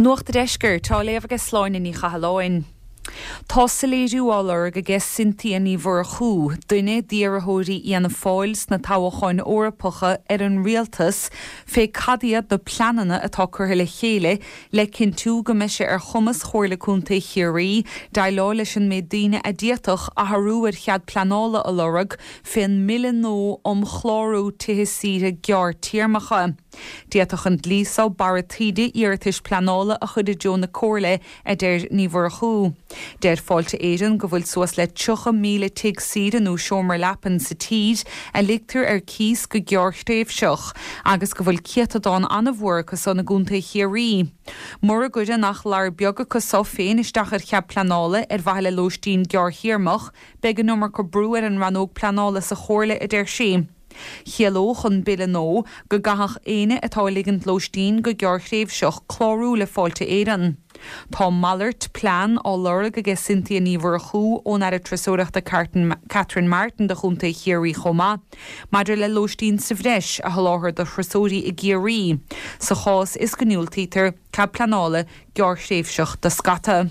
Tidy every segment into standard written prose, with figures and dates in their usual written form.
Nuacht de deisgur tá léamh agus sláin in í chahalláin. Tá saléirúálar go ges Cynthia ní bhar chú, duine díarthóirí íana fáils na tábhachain órapacha an rialtas fé cadiad do planana atá curtha le chéile le cin tú go meise chumas chóirla cúnta chiaí, dailá leis an méid daoine a díatach a tharúir chead planála a lorug fin millió chlárú tithe síre gear tíarmacha. Díatach an dlísá baratíide iartais planála a chud Joe na cóirle a déir ní bhar chú. Déir fáilte éan go bhfuil suas le 2,000 tig siad nó seomar lepan sa tíd a ligtar cís go gearchtaobh seach, agus go bhfuil ciatadán anna bhhuacha san na gúnta chiaí. Mór a goide nach lear beaga go só féin isteach cheab planála bhaile lóistín gearthiarmach, be an numar go brú an ranóg planála sa chóirle a déir sé. Chialóch an bille nó go gahach éine atá ligand lóistín go gearchtaobh seach chlárú le fáilte éan. Tá mallart plán á lorg agus Cynthia ní bhar chú ón ar a tresóireachta Catherine Martin de chunta chiaí chomá, maidir le lóistín sa bhreis a láthir do thrasóirí i géirí. Sa chás is goniúltítar cab planála gearchtaobh seach de scata.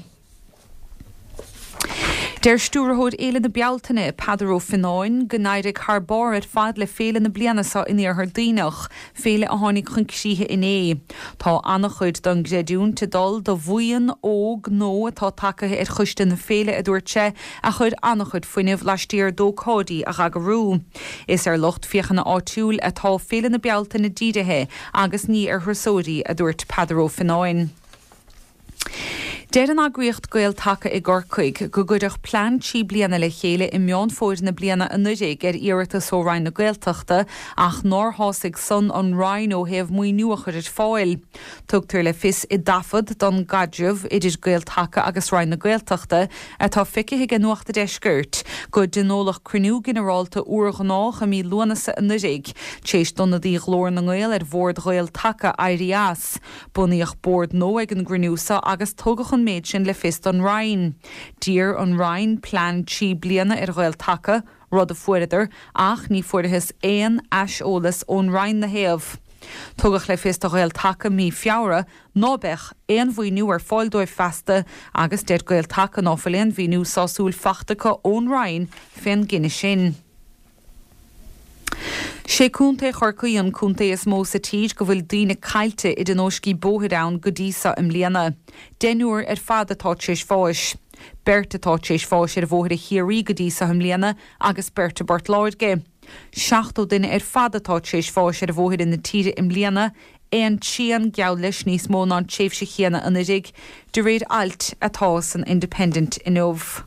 Der stúrthóid éile na bealtaine padaró fináin go nairig thbáir fad le féle na blianasa in ar daoinech, féle a tháinig chun cíthe in é. Tá annach chuid don gréadún te dul do bhuian óg nó atá takeithe chuiste na féle a dúirte a chud annach chuid foiineh leistíar dócódaí a gagarú. Is lucht fiochanna áitiúil atá féle na bealtaine dídathe agus ní ar thusóirí a dúirt padaró fináin. Déir an agriocht gael take I gorcuig go gudach plan tí bliana le chéile I meán fóir na bliana a nudig iirita sóráin na gaeltachta ach nór hásig son an rain ó heh mui nuachar fáil. Tugtar le fis I dafod don gadjuf idir gael take agus rain na gaeltachta atá fici gan nuachta deisgurt go denólach crinú generálta uorganách a mí luanasa a nudig. Tséis donna dí glór na gael bhórd gael take airias. Buníoch bord nó ag an grinúsa agus tugach méid sin le fist an Rhein. Dír an Rhein plan tí bliana gael take rud a fuidir ach ní fuirithis éon as ólas ón Rhein na héamh. Tugach le fist a gael take mí fiára nóbech éon bhuiinú fáildóibh festa agus déir gael take nófalainn bhíú sásúil fachtacha ón Rhein fin gine sin. sé cúnta chorcaí an cúnta is mó sa tíd go bhfuil daoine cailte I den óscí bóthadán go dísa im líana. Denúir fad atá téis fáis. Bert atá téis fáis ar bhóthir chiaí go dísa im líana agus Bert a bart láidge. 7 duine fad atá téis fáis ar bhóthir in na tíre im líana éon tían geall leis níos mó ná téimh sé chéana an idig de réad alt atá san Independent inómh.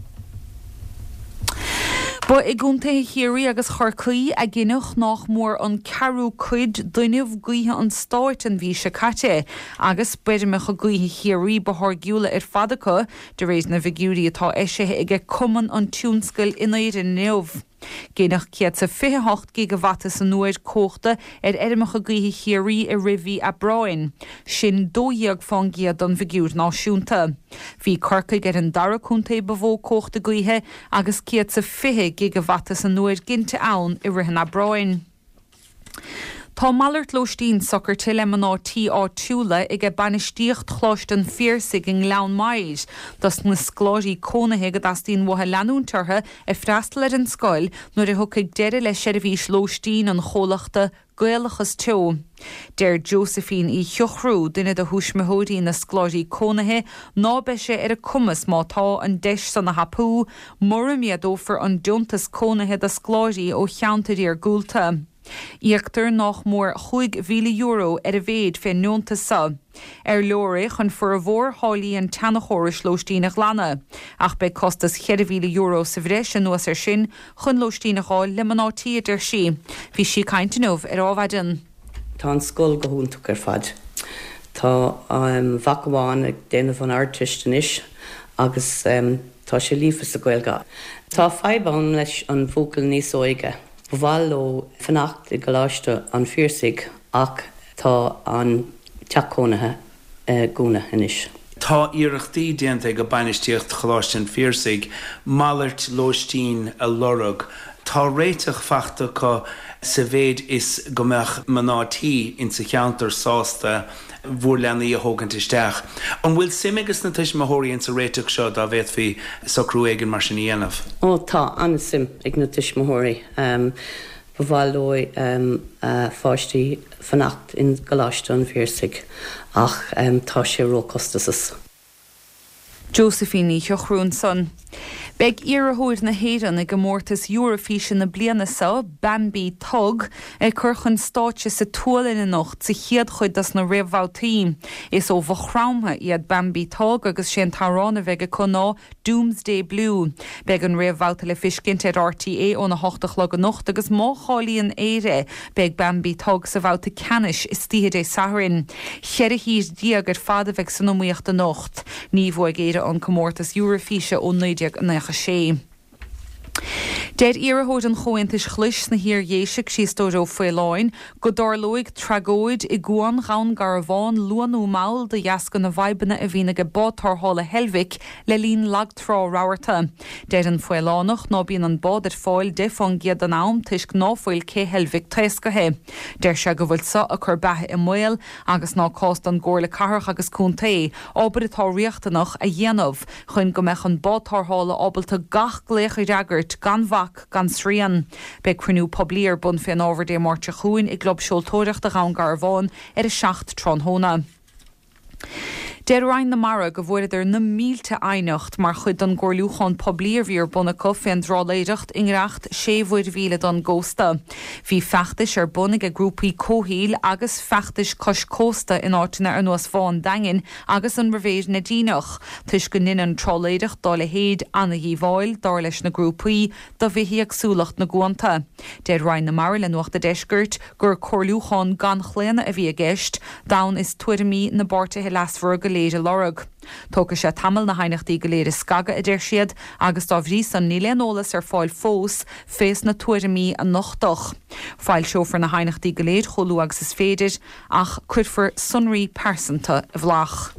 Ba I gúnta chiaí agus chorcaí a gginech nach mór an carú cuid duineh gaothe an stáit an bhí se caite, agus beidir me go gaothe chiaí bethir giúla fadacha de rééis na bhigúí atá éisithe ige cuman an túúnscail inéad in neamh. Génach ciad sa 28 gigawatt san nuair cóchta éimecha gaothe chiaí I rihí a brain. Sin dóíag fangiad don bhigúr náisiúnta. Bhí corcaig an daracúnta bhó cóchta gaothe agus ciad sa 20 gigawatt san nuair ginnte ann I rihan a brain. Tá mallart lóistín sochar tiile manátí áitiúla ige banistíocht chláistin fíorsig in lean maid, das na scláirí cónathe go dastín wathe leanúntartha freastal ar an scoil nuair thucaig deire le seirbhís lóistín an chólachta gaelachas teo. Déir Josephine I Thiochrú duine de thuismitheoirí na scláirí cónathe ná be sé ar a cumas mátá an deis san na hapú, mór miadófar an diontas cónathe de scláirí ó cheantaí ar gúlta. Íochttar nach mór €5,000 ar a bhéad fé neonta sa. Leoraí chun fur a bhór hálaí an teannachóris lóistíach lana, ach be costas €7,000 sa bhreis an nuas ar sin chun lóistíachá le manátí idir si. Bhí si cainteanmh ar ábhaidan. Tá an scoil go húntaach ar fad. Tá bhacamáin ag déanamh an artistenis agus tá sé lífas a gailga. Tá feibán leis an bhócail níos óige. Bhil ó fannacht I goláiste an fíorsig ach tá an teachcónathe gúna inis. Tá iarachtaí déanta go bainistíocht choláiste an fíorsig, mallart lóistín a lorug, Tá réiteach fachta có sa bhéid is gomach manátí in sa cheantar sásta bhór leanaí a thógant isteach. An bhfuil simigus na tuis mathirí in sa réiteach seo dá bhéit fí socrú éigean mar sin dhéanamh? Tá an sim ag na tuis mathirí. Bhálói fáistí fannacht in Galáiste Bhíorsaigh ach tá sé rócostasas. Josephine Chochrún son. Beg iarthóid na héan ag gomórtas Eurovision na bliana sa Bambi Tug ag curchan státe sa tuail in nocht sa chiad chuid as na réamhhautaí. Is ó bhchrámtha iad Bambi Tug agus sé tarrána bheith go ná Doomsday Blue. Beg an réamhhauta le fiscint ar RTA ó na 8 le nocht agus má cháilíon éire beg Bambi Tug sa bhauta canis is tíad é saharin. Cheir híos diaag ar fada bheith san nóíocht a nocht. Ní bhfuil éire an comórtas Eurovision ó 9 sé. Dead iarthóid an chointis chluis na hir dhéisiach síostóidó foiáin, go dárlóig tragóid I gúan rán gar bháin luanú máil de jascan na bhaibana a bhína go bádtar hála helvic le lín lagtrá ráirta. Dead an foiánach nó bíon an bád ar fáil defon giad an am tuisc náfuil cé helvic teiscathe. Deir se go bhfuil sa a chur bethe I muil agus ná cást an ggóir le carach agus cúntaí, ábad atá riachtanach a dhéanamh chun go meach an bádtar hála ábalta gach glécha reagart gan bhac gan srían. Be crunú poblíar bun féin ábhar dé mórte chuin I glob siúltóireacht a rán gar bháin ar a 7 tronhóna. Deir rain na mara go bhfuidir na mílte einacht mar chud an gcóirlúchan poblíar bhíar buna co féin dráléireacht ingracht 7,000 don gósta. Bhí feachtais ar bunig a grúpaí cóhíl agus feachtais cos cósta in áitina ar nuas fáin dangin agus an revéid na dínach. Tuis go ninn an tráléireacht dá le héad anna híháil dá leis na grúpaí do bhíhí agsúlacht na guanta. Deir rain na mara le nuachta deisgurt gur cóirlúchan gan chléana a bhí a gceist, dawn is tuairimí na báirte helasfur go léide lorug. Tóca sé tamil na hainachtaí go léir scaga a deir siad agus dá bhrí san níléanolalas ar fáil fós fés na tuairimí a nochtach. Fáil seofar na hainachtaí go léir cholú agus is féidir ach cuidfar sunraí persanta a bhlach.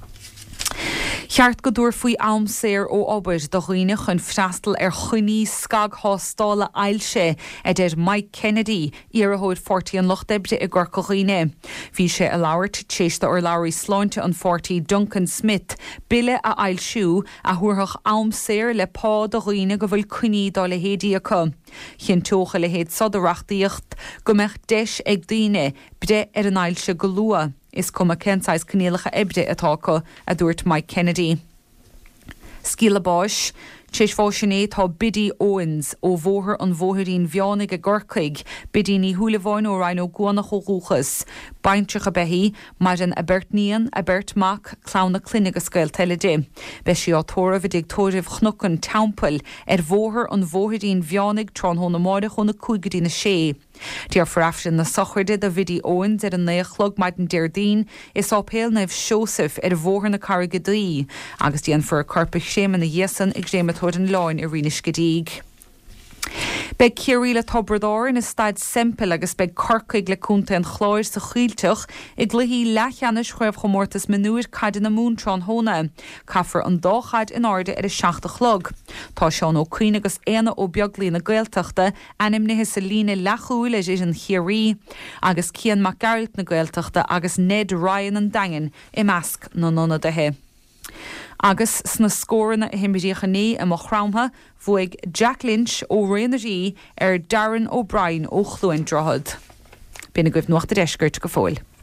Cheart go dúir faoi amséir ó obair do chuoine chun freastal ar chuní scag hástála ailse a deir Mike Kennedy iarthóid 40 an lochdebre I ggur chuoine. Bhí sé a labhairt téiste ar labhairí sláinte an 40 Duncan Smith bille a ailsiú a thuairthach amséir le pá do chuoine go bhfuil cuní dá le héadí acu. Chin tócha le héad sodarachtaíocht go meach deis ag daoine bre ar an ailse go lua. Is cuma kensáis cnéalacha ebde atáca a dúirt Mike Kennedy. Scíla báis, Téis fáisiné tá Biddy Owens ó bhóthar an bhóthaín bheánig a ggurcaig, Biddy ní thuúlaháin ó rain ó guanach ó rúchas, baintreach a behí, mar an Abertníon, Abertmach, clánna clinig a scail teile. Be sí átóra bhí ag tóirih chnucan tampil ar bhóthar an bhóthaín bheánig trán hóna máide chuna cúigadí na sé. Díar farafsin na sochirde a Biddy Owens ar an néachlog maid an Deirdín is ápéal naibh Siosaf ar bhóthar na Carrigadí, agus dían for carpa séman na dhéasan ag sématóid an láin ar rinis godíg. Beg Ciarí le tobradár in is staid sempel agus beg corcaig le cúnta an chláir sa chiilteach I gluhí lechanis chuibh chomórtas menúir caiid na múntrán hóna, caafar an dóchaid in áde ar a 7 chlog. Tá seán ó cuine agus éana ó beaglí na gaeltachta anim nithe sa lína lechúil is an Chiarí, agus Cian MacGarrett na gaeltachta agus Ned Ryan an dangin I measc na nona de he. Agus sna scóranna a himimiidíocha ní a mo chrámtha bhuaig Jack Lynch ó Réanaí ar Darren O'Brien ó Chluain drothad. Bína goibh nuachta deisgurt go fóil.